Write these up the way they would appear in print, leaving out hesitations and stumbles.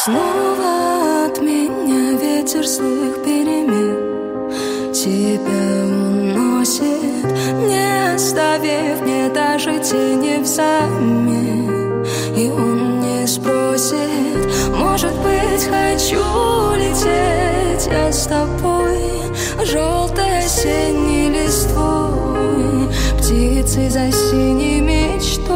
Снова от меня ветер злых перемен тебя уносит, не оставив мне даже тени взамен. И он не спросит, может быть, хочу лететь я с тобой, желтой осенней листвой, птицей за синей мечтой.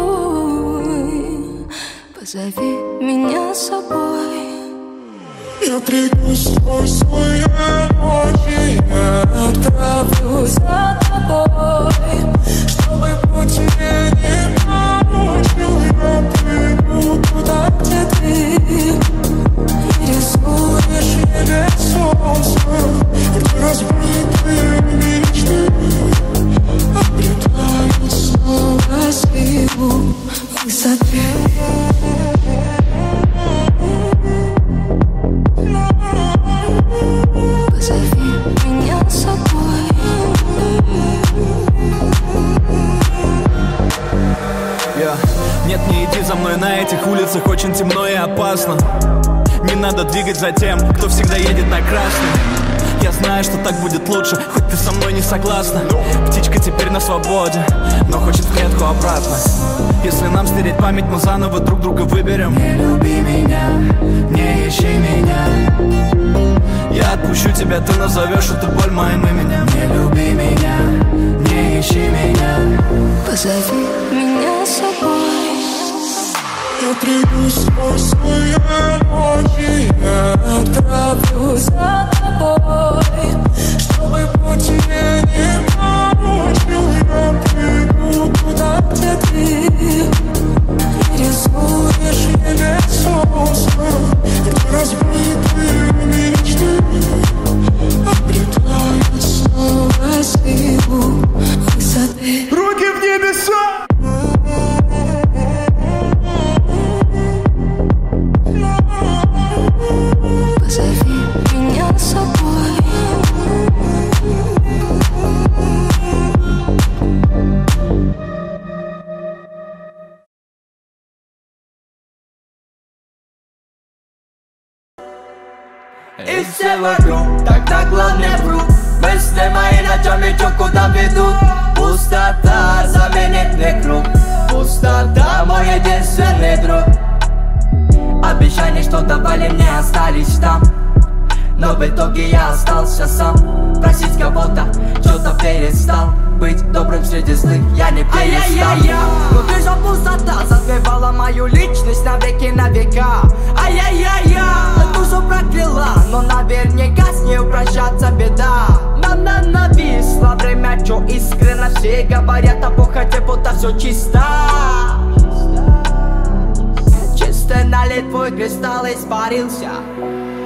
Позови меня с собой. Я пригнусь сквозь свои ночи, я отправлюсь за тобой, чтобы пути не помучил. Я приду туда, где ты рисуешь небе солнце, где разбитые мечты обретают снова силу высоты. Позови меня с собой. Нет, не иди за мной, на этих улицах очень темно и опасно. Не надо двигать за тем, кто всегда едет на красный. Я знаю, что так будет лучше, хоть ты со мной не согласна. Птичка теперь на свободе, но хочет в клетку обратно. Если нам стереть память, мы заново друг друга выберем. Не люби меня, не ищи меня. Я отпущу тебя, ты назовешь эту боль моим именем. Не люби меня, не ищи меня. Позови меня с собой. Я приду сквозь свои ночи, я отправлюсь за тобой, чтобы пути не помучил. Я приду туда, где ты рисуешь небе солнце, где разбитые мечты обретают снова силу высоты. Руки в небеса! Позови меня с собой. И все вокруг, тогда главный врут. Мысли мои ночами чё куда ведут. Пустота заменит мне круг. Пустота мой единственный друг. Обещания, что давали мне, остались там, но в итоге я остался сам. Просить кого-то, что-то перестал быть добрым среди злых, я не перестал. Внутри же пустота затмевала мою личность навеки на века. Ай-яй-яй-я, душу прокляла, но наверняка с ней прощаться беда. Нам нависло время, чё искренно все говорят о похоти, будто все чисто. Чисто налит твой кристалл испарился.